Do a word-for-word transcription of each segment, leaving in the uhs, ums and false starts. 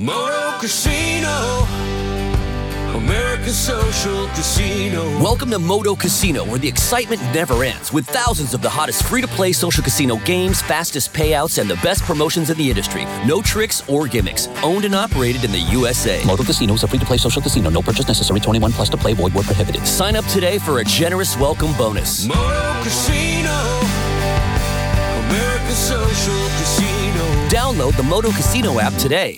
Moto Casino, American Social Casino. Welcome to Moto Casino, where the excitement never ends, with thousands of the hottest free-to-play social casino games, fastest payouts, and the best promotions in the industry. No tricks or gimmicks. Owned and operated in the U S A. Moto Casino is a free-to-play social casino. No purchase necessary. twenty-one plus to play. Void where prohibited. Sign up today for a generous welcome bonus. Moto Casino, American Social Casino. Download the Moto Casino app today.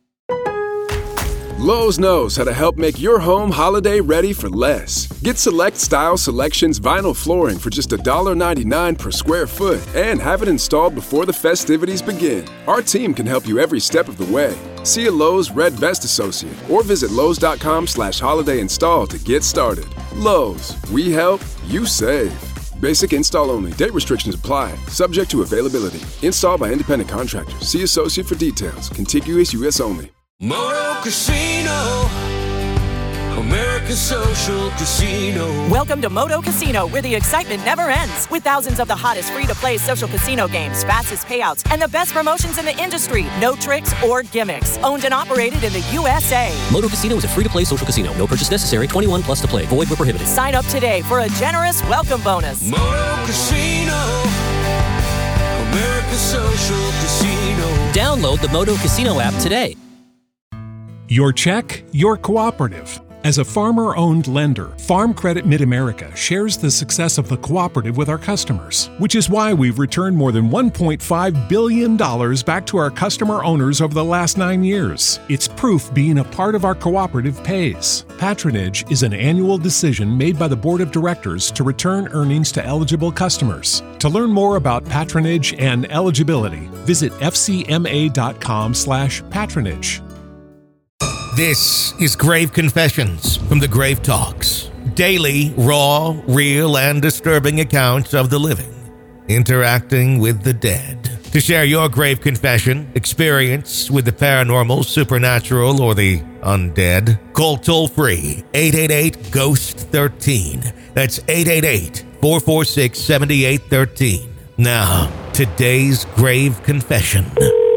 Lowe's knows how to help make your home holiday ready for less. Get Select Style Selections vinyl flooring for just one ninety-nine per square foot and have it installed before the festivities begin. Our team can help you every step of the way. See a Lowe's Red Vest associate or visit Lowe's.com slash holiday install to get started. Lowe's, we help, you save. Basic install only. Date restrictions apply. Subject to availability. Installed by independent contractors. See associate for details. Contiguous U S only. Moto Casino, American Social Casino. Welcome to Moto Casino, where the excitement never ends. With thousands of the hottest free-to-play social casino games, fastest payouts, and the best promotions in the industry. No tricks or gimmicks. Owned and operated in the U S A. Moto Casino is a free-to-play social casino. No purchase necessary. twenty-one plus to play. Void where prohibited. Sign up today for a generous welcome bonus. Moto Casino, American Social Casino. Download the Moto Casino app today. Your check, your cooperative. As a farmer-owned lender, Farm Credit Mid-America shares the success of the cooperative with our customers, which is why we've returned more than one point five billion dollars back to our customer owners over the last nine years. It's proof being a part of our cooperative pays. Patronage is an annual decision made by the Board of Directors to return earnings to eligible customers. To learn more about patronage and eligibility, visit f c m a dot com slash patronage. This is Grave Confessions from the Grave Talks. Daily, raw, real, and disturbing accounts of the living interacting with the dead. To share your grave confession, experience with the paranormal, supernatural, or the undead, call toll-free eight eight eight, ghost one three. That's eight eight eight, four four six, seven eight one three. Now, today's grave confession.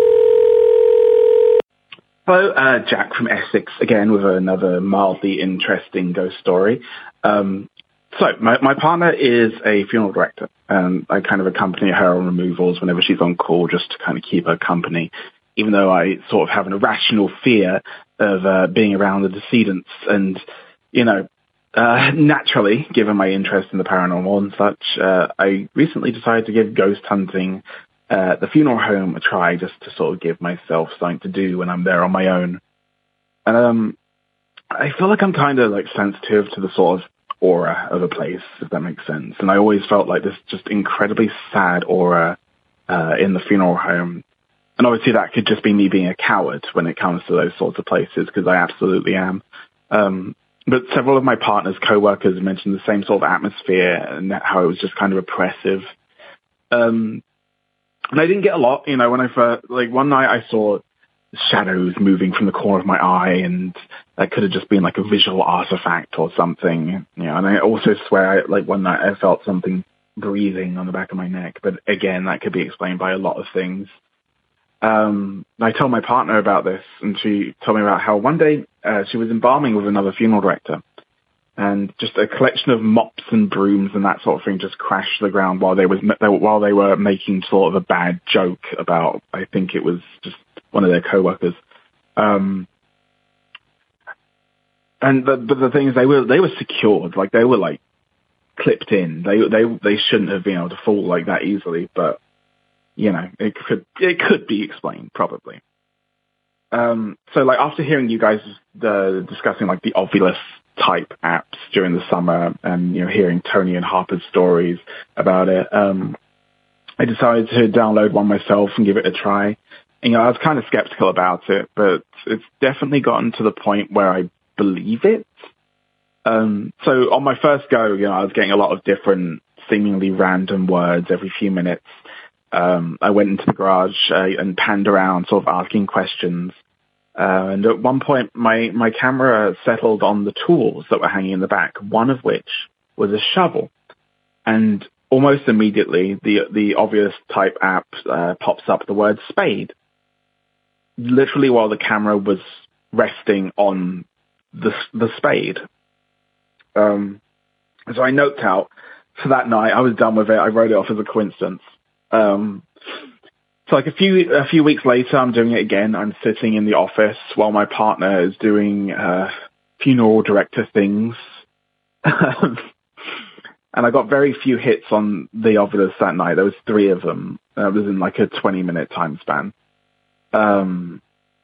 Hello, uh, Jack from Essex again with another mildly interesting ghost story. Um, so my, my partner is a funeral director, and I kind of accompany her on removals whenever she's on call just to kind of keep her company, even though I sort of have an irrational fear of uh, being around the decedents. And, you know, uh, naturally, given my interest in the paranormal and such, uh, I recently decided to give ghost hunting Uh, the funeral home a try, just to sort of give myself something to do when I'm there on my own. And um, I feel like I'm kind of like sensitive to the sort of aura of a place, if that makes sense. And I always felt like this just incredibly sad aura uh, in the funeral home. And obviously that could just be me being a coward when it comes to those sorts of places, because I absolutely am. Um, but several of my partner's co-workers mentioned the same sort of atmosphere and how it was just kind of oppressive. Um, And I didn't get a lot, you know, when I first, like one night I saw shadows moving from the corner of my eye, and that could have just been like a visual artifact or something, you know, and I also swear, I, like one night I felt something breathing on the back of my neck, but again, that could be explained by a lot of things. Um, I told my partner about this, and she told me about how one day uh, she was embalming with another funeral director, and just a collection of mops and brooms and that sort of thing just crashed to the ground while they was while they were making sort of a bad joke about, I think it was just one of their coworkers. Um, and the, but the thing is, they were they were secured, like they were like clipped in. They they they shouldn't have been able to fall like that easily, but you know, it could it could be explained probably. Um, so like after hearing you guys uh, discussing like the Ovilus type apps during the summer, and you know, hearing Tony and Harper's stories about it, um, I decided to download one myself and give it a try. And, you know, I was kind of skeptical about it, but it's definitely gotten to the point where I believe it. Um, so on my first go, you know, I was getting a lot of different, seemingly random words every few minutes. Um, I went into the garage uh, and panned around, sort of asking questions. Uh, and at one point, my, my camera settled on the tools that were hanging in the back, one of which was a shovel. And almost immediately, the the obvious type app uh, pops up the word spade. literally while the camera was resting on the the spade. Um, so I noped out for that night. I was done with it. I wrote it off as a coincidence. Um, so like a few a few weeks later, I'm doing it again. I'm sitting in the office while my partner is doing uh, funeral director things. And I got very few hits on the Ovilus that night. There was three of them. It was in like a twenty minute time span. Um,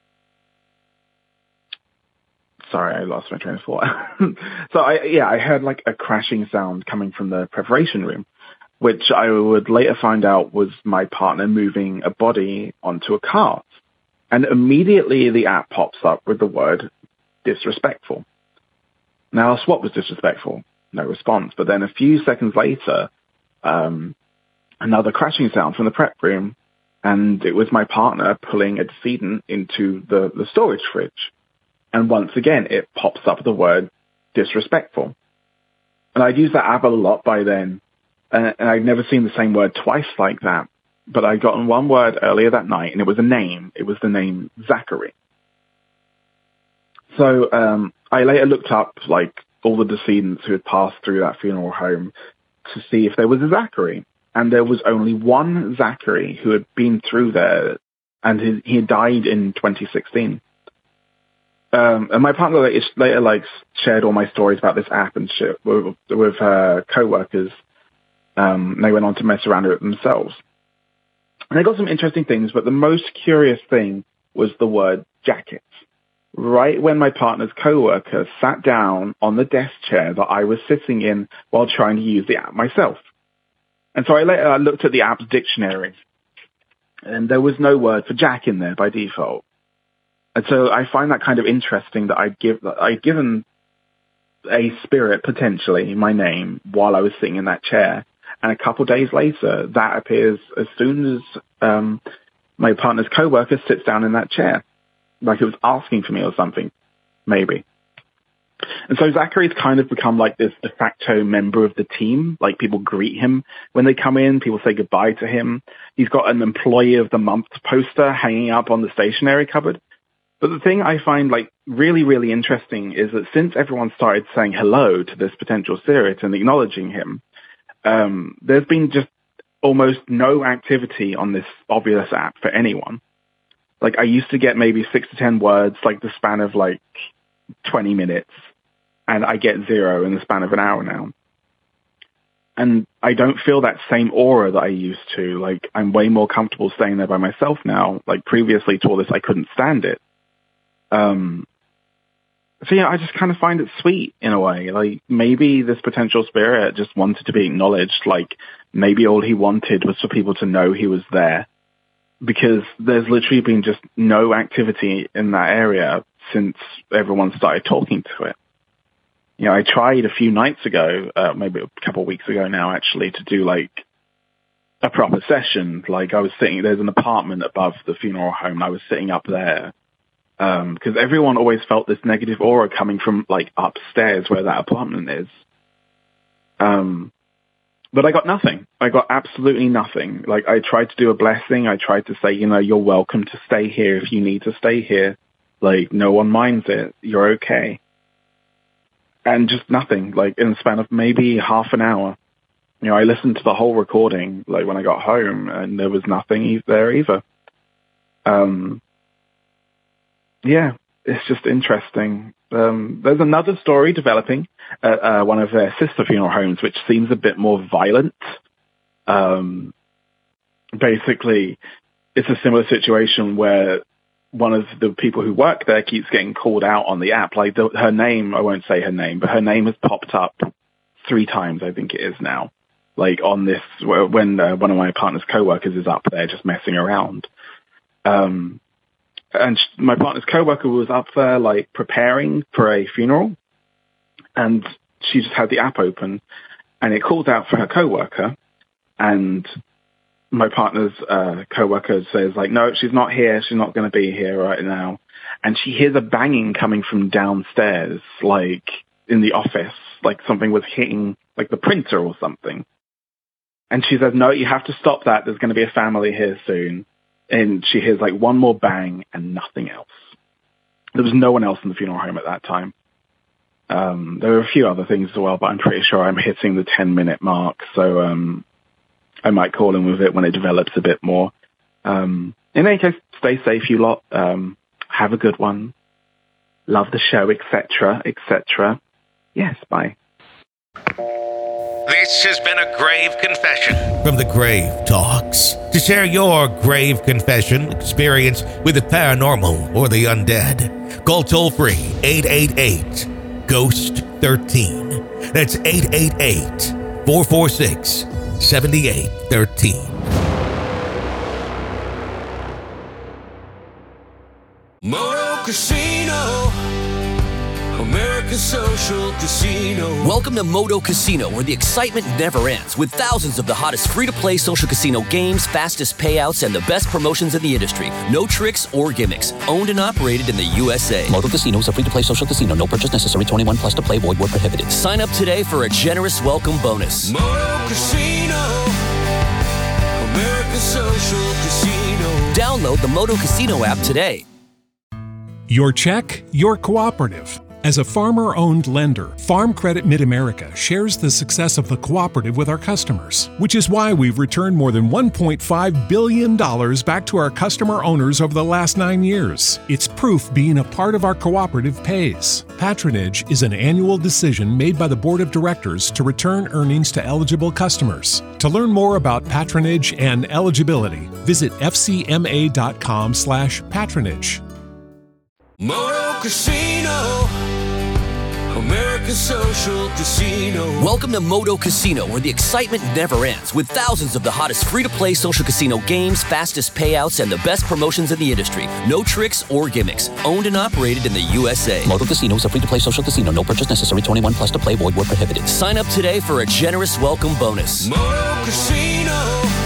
sorry, I lost my train of thought. So I, yeah, I heard like a crashing sound coming from the preparation room, which I would later find out was my partner moving a body onto a cart. And immediately the app pops up with the word disrespectful. Now I asked what was disrespectful. No response. But then a few seconds later, um, another crashing sound from the prep room, and it was my partner pulling a decedent into the, the storage fridge. And once again, it pops up the word disrespectful. And I'd used that app a lot by then, and, and I'd never seen the same word twice like that. But I'd gotten one word earlier that night, and it was a name. It was the name Zachary. So um, I later looked up, like, all the decedents who had passed through that funeral home to see if there was a Zachary. And there was only one Zachary who had been through there, and he, he died in twenty sixteen. Um, and my partner later, later like shared all my stories about this app and shit with, with her co-workers. Um, they went on to mess around with it themselves. And they got some interesting things, but the most curious thing was the word jackets. Right when my partner's co-worker sat down on the desk chair that I was sitting in while trying to use the app myself. And so I later I looked at the app's dictionary, and there was no word for Jack in there by default. And so I find that kind of interesting that I'd, give, I'd given a spirit, potentially, my name while I was sitting in that chair. And a couple days later, that appears as soon as um, my partner's co-worker sits down in that chair. Like it was asking for me or something, maybe. And so Zachary's kind of become like this de facto member of the team. Like people greet him when they come in. People say goodbye to him. He's got an Employee of the Month poster hanging up on the stationery cupboard. But the thing I find like really, really interesting is that since everyone started saying hello to this potential spirit and acknowledging him, um, there's been just almost no activity on this Ovilus app for anyone. Like, I used to get maybe six to ten words, like the span of like twenty minutes, and I get zero in the span of an hour now. And I don't feel that same aura that I used to. Like, I'm way more comfortable staying there by myself now. Like, previously to all this, I couldn't stand it. Um, so yeah, I just kind of find it sweet in a way. Like, maybe this potential spirit just wanted to be acknowledged. Like, maybe all he wanted was for people to know he was there. Because there's literally been just no activity in that area since everyone started talking to it. You know, I tried a few nights ago, uh, maybe a couple of weeks ago now, actually, to do like a proper session. Like I was sitting, there's an apartment above the funeral home, and I was sitting up there. Um, because everyone always felt this negative aura coming from like upstairs where that apartment is. Um, But I got nothing. I got absolutely nothing. Like, I tried to do a blessing. I tried to say, you know, you're welcome to stay here if you need to stay here. Like, no one minds it. You're okay. And just nothing. Like, in the span of maybe half an hour. You know, I listened to the whole recording, like, when I got home, and there was nothing there either. Um, yeah, it's just interesting. Um, there's another story developing at uh, one of their sister funeral homes, which seems a bit more violent. Um, basically, it's a similar situation where one of the people who work there keeps getting called out on the app. Like the, her name, I won't say her name, but her name has popped up three times, I think it is now. Like on this, when uh, one of my partner's coworkers is up there just messing around. Um, And my partner's coworker was up there, like, preparing for a funeral, and she just had the app open, and it called out for her coworker, and my partner's uh, coworker says, like, no, she's not here, she's not going to be here right now, and she hears a banging coming from downstairs, like, in the office, like something was hitting, like, the printer or something, and she says, no, you have to stop that, there's going to be a family here soon. and she hears like one more bang and nothing else. There was no one else in the funeral home at that time. Um, there were a few other things as well, but I'm pretty sure I'm hitting the ten minute mark. So, um, I might call in with it when it develops a bit more. Um, in any case, stay safe, you lot. Um, have a good one. Love the show, et cetera, et cetera. Yes, bye. This has been a grave confession from the Grave Talks. To share your grave confession experience with the paranormal or the undead, call toll-free eight eight eight, ghost one three. That's eight eight eight, four four six, seven eight one three. Moto Casino, American Social Casino. Welcome to Moto Casino, where the excitement never ends, with thousands of the hottest free-to-play social casino games, fastest payouts, and the best promotions in the industry. No tricks or gimmicks. Owned and operated in the U S A. Moto Casino is a free-to-play social casino. No purchase necessary. twenty-one plus to play. Void where prohibited. Sign up today for a generous welcome bonus. Moto Casino, American Social Casino. Download the Moto Casino app today. Your check, your cooperative. As a farmer-owned lender, Farm Credit Mid-America shares the success of the cooperative with our customers, which is why we've returned more than one point five billion dollars back to our customer owners over the last nine years. It's proof being a part of our cooperative pays. Patronage is an annual decision made by the Board of Directors to return earnings to eligible customers. To learn more about patronage and eligibility, visit f c m a dot com slash patronage. Moto Casino, American Social Casino. Welcome to Moto Casino, where the excitement never ends, with thousands of the hottest free-to-play social casino games, fastest payouts, and the best promotions in the industry. No tricks or gimmicks. Owned and operated in the U S A. Moto Casino is a free-to-play social casino. No purchase necessary. twenty-one plus to play. Void where prohibited. Sign up today for a generous welcome bonus. Moto Casino,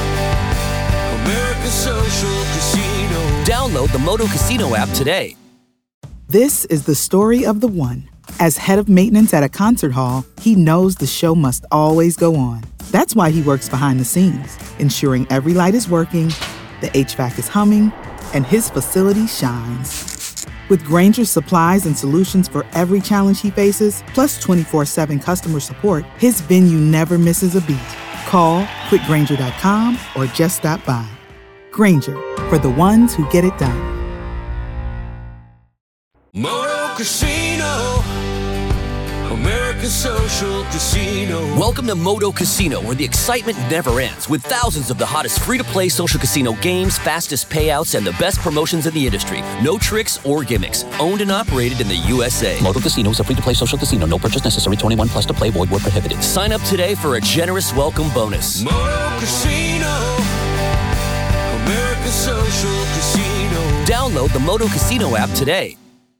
American Social Casino. Download the Moto Casino app today. This is the story of the one. As head of maintenance at a concert hall, he knows the show must always go on. That's why he works behind the scenes, ensuring every light is working, the H V A C is humming, and his facility shines. With Grainger's supplies and solutions for every challenge he faces, plus twenty-four seven customer support, his venue never misses a beat. Call quick grainger dot com or just stop by. Grainger, for the ones who get it done. Moto Casino, American Social Casino. Welcome to Moto Casino, where the excitement never ends, with thousands of the hottest free-to-play social casino games, fastest payouts, and the best promotions in the industry. No tricks or gimmicks. Owned and operated in the U S A. Moto Casino is a free-to-play social casino. No purchase necessary. twenty-one plus to play. Void where prohibited. Sign up today for a generous welcome bonus. Moto Casino, American Social Casino. Download the Moto Casino app today.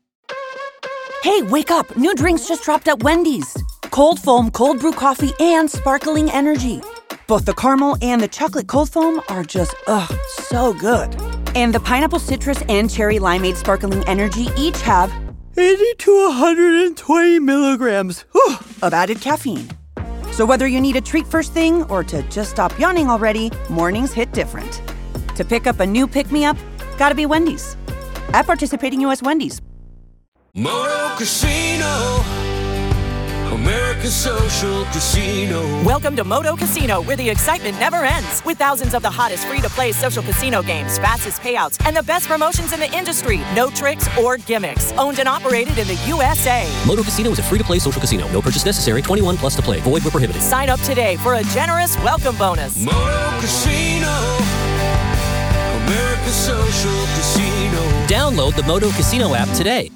Hey, wake up! New drinks just dropped at Wendy's. Cold foam, cold brew coffee, and sparkling energy. Both the caramel and the chocolate cold foam are just, ugh, so good. And the pineapple citrus and cherry limeade sparkling energy each have eighty to one hundred twenty milligrams whew, of added caffeine. So whether you need a treat first thing or to just stop yawning already, mornings hit different. To pick up a new pick-me-up, gotta be Wendy's. At participating U S Wendy's. Moto Casino, American Social Casino. Welcome to Moto Casino, where the excitement never ends, with thousands of the hottest free-to-play social casino games, fastest payouts, and the best promotions in the industry. No tricks or gimmicks. Owned and operated in the U S A. Moto Casino is a free-to-play social casino. No purchase necessary. twenty-one plus to play. Void where prohibited. Sign up today for a generous welcome bonus. Moto Casino, American Social Casino. Download the Moto Casino app today.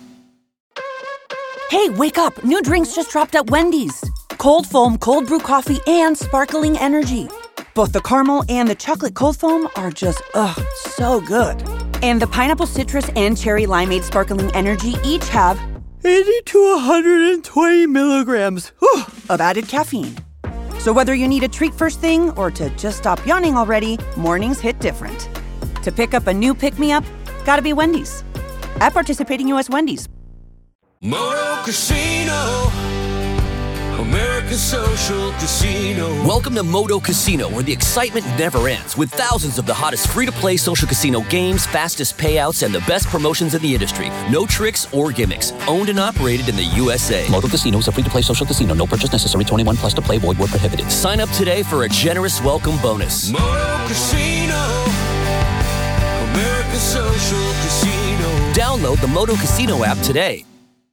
Hey, wake up! New drinks just dropped at Wendy's. Cold foam, cold brew coffee, and sparkling energy. Both the caramel and the chocolate cold foam are just, ugh, so good. And the pineapple citrus and cherry limeade sparkling energy each have eighty to one hundred twenty milligrams whew, of added caffeine. So whether you need a treat first thing or to just stop yawning already, mornings hit different. To pick up a new pick-me-up, gotta be Wendy's. At participating U S Wendy's. Moto Casino, American Social Casino. Welcome to Moto Casino, where the excitement never ends, with thousands of the hottest free-to-play social casino games, fastest payouts, and the best promotions in the industry. No tricks or gimmicks. Owned and operated in the U S A. Moto Casino is a free-to-play social casino. No purchase necessary. twenty-one plus to play. Void where prohibited. Sign up today for a generous welcome bonus. Moto Casino. American Social Casino. Download the Moto Casino app today.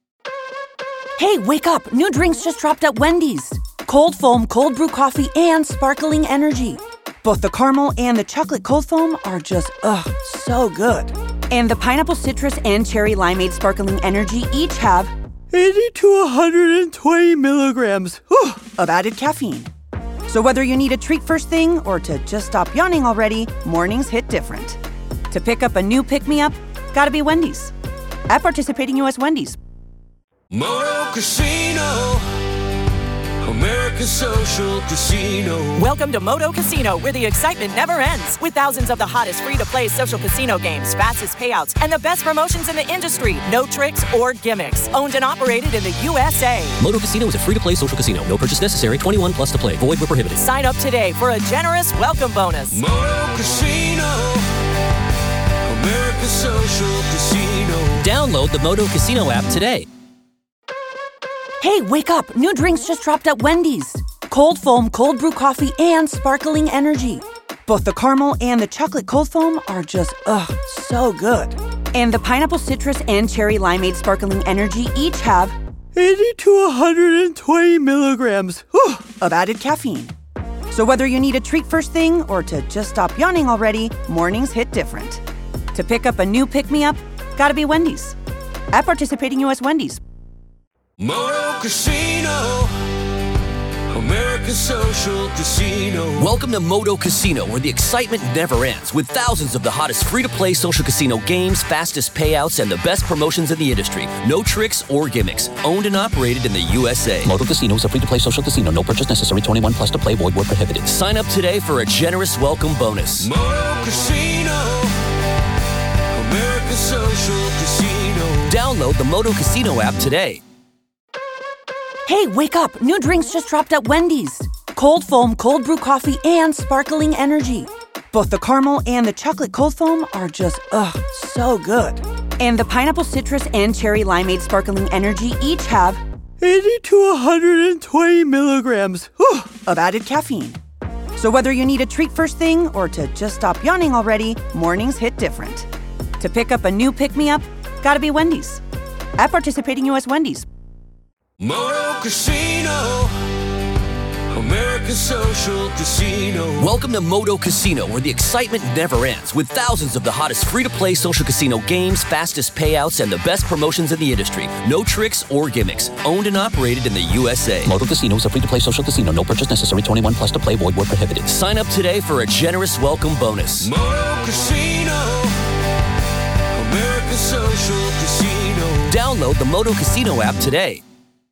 Hey, wake up! New drinks just dropped at Wendy's. Cold foam, cold brew coffee, and sparkling energy. Both the caramel and the chocolate cold foam are just, ugh, so good. And the pineapple citrus and cherry limeade sparkling energy each have eighty to one hundred twenty milligrams whew, of added caffeine. So whether you need a treat first thing or to just stop yawning already, mornings hit different. To pick up a new pick-me-up, gotta be Wendy's. At participating U S Wendy's. Moto Casino. American Social Casino. Welcome to Moto Casino, where the excitement never ends. With thousands of the hottest free-to-play social casino games, fastest payouts, and the best promotions in the industry. No tricks or gimmicks. Owned and operated in the U S A. Moto Casino is a free-to-play social casino. No purchase necessary. twenty-one plus to play. Void where prohibited. Sign up today for a generous welcome bonus. Moto Casino. American Social Casino. Download the Moto Casino app today. Hey, wake up! New drinks just dropped at Wendy's. Cold foam, cold brew coffee, and sparkling energy. Both the caramel and the chocolate cold foam are just, ugh, so good. And the pineapple citrus and cherry limeade sparkling energy each have eighty to one hundred twenty milligrams whew, of added caffeine. So whether you need a treat first thing or to just stop yawning already, mornings hit different. To pick up a new pick-me-up, gotta be Wendy's. At participating U S Wendy's. Moto Casino. American Social Casino. Welcome to Moto Casino, where the excitement never ends, with thousands of the hottest free-to-play social casino games, fastest payouts, and the best promotions in the industry. No tricks or gimmicks. Owned and operated in the U S A. Moto Casino is a free-to-play social casino. No purchase necessary. twenty-one plus to play. Void where prohibited. Sign up today for a generous welcome bonus. Moto Casino. American Social Casino. Download the Moto Casino app today. Hey, wake up! New drinks just dropped at Wendy's. Cold foam, cold brew coffee, and sparkling energy. Both the caramel and the chocolate cold foam are just, ugh, so good. And the pineapple citrus and cherry limeade sparkling energy each have eighty to one hundred twenty milligrams whew, of added caffeine. So whether you need a treat first thing or to just stop yawning already, mornings hit different. To pick up a new pick-me-up, gotta be Wendy's. At participating U S Wendy's. Moto Casino. American Social Casino. Welcome to Moto Casino, where the excitement never ends, with thousands of the hottest free-to-play social casino games, fastest payouts, and the best promotions in the industry. No tricks or gimmicks. Owned and operated in the U S A. Moto Casino is a free-to-play social casino. No purchase necessary. twenty-one plus to play. Void where prohibited. Sign up today for a generous welcome bonus. Moto Casino. American Social Casino. Download the Moto Casino app today.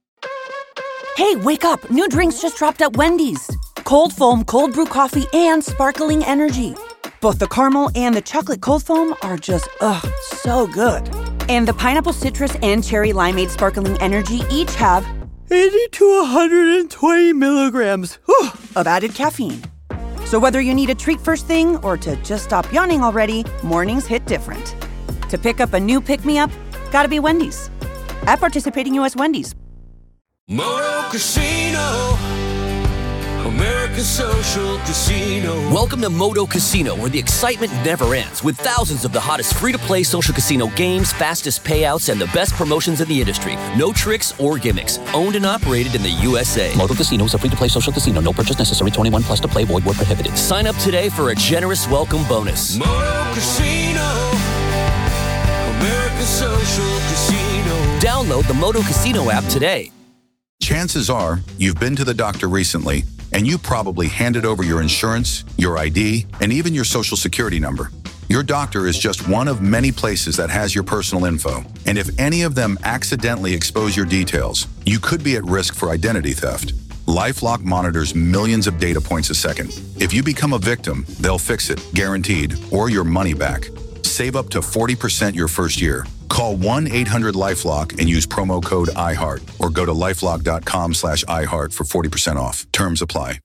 Hey, wake up! New drinks just dropped at Wendy's. Cold foam, cold brew coffee, and sparkling energy. Both the caramel and the chocolate cold foam are just, ugh, so good. And the pineapple citrus and cherry limeade sparkling energy each have eighty to one hundred twenty milligrams whew, of added caffeine. So whether you need a treat first thing or to just stop yawning already, mornings hit different. To pick up a new pick-me-up, gotta be Wendy's. At participating U S Wendy's. Moto Casino. American Social Casino. Welcome to Moto Casino, where the excitement never ends, with thousands of the hottest free-to-play social casino games, fastest payouts, and the best promotions in the industry. No tricks or gimmicks. Owned and operated in the U S A. Moto Casino is a free-to-play social casino. No purchase necessary. twenty-one plus to play. Void where prohibited. Sign up today for a generous welcome bonus. Moto Casino. American Social Casino. Download the Moto Casino app today. Chances are you've been to the doctor recently, and you probably handed over your insurance, your I D, and even your social security number. Your doctor is just one of many places that has your personal info, and if any of them accidentally expose your details, you could be at risk for identity theft. LifeLock monitors millions of data points a second. If you become a victim, they'll fix it, guaranteed, or your money back. Save up to forty percent your first year. Call one eight hundred LifeLock and use promo code iHeart or go to lifelock.com slash iHeart for forty percent off. Terms apply.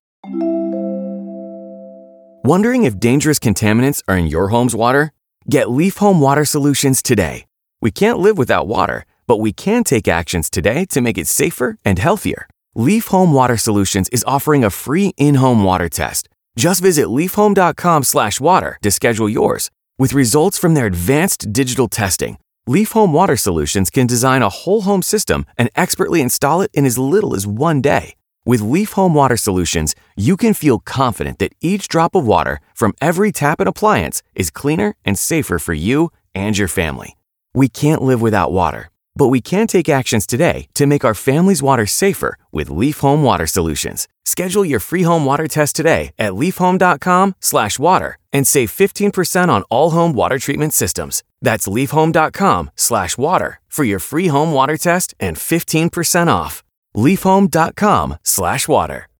Wondering if dangerous contaminants are in your home's water? Get Leaf Home Water Solutions today. We can't live without water, but we can take actions today to make it safer and healthier. Leaf Home Water Solutions is offering a free in-home water test. Just visit leafhome.com slash water to schedule yours. With results from their advanced digital testing, Leaf Home Water Solutions can design a whole home system and expertly install it in as little as one day. With Leaf Home Water Solutions, you can feel confident that each drop of water from every tap and appliance is cleaner and safer for you and your family. We can't live without water, but we can take actions today to make our family's water safer with Leaf Home Water Solutions. Schedule your free home water test today at leafhome.com slash water and save fifteen percent on all home water treatment systems. That's leafhome.com slash water for your free home water test and fifteen percent off. leafhome.com slash water.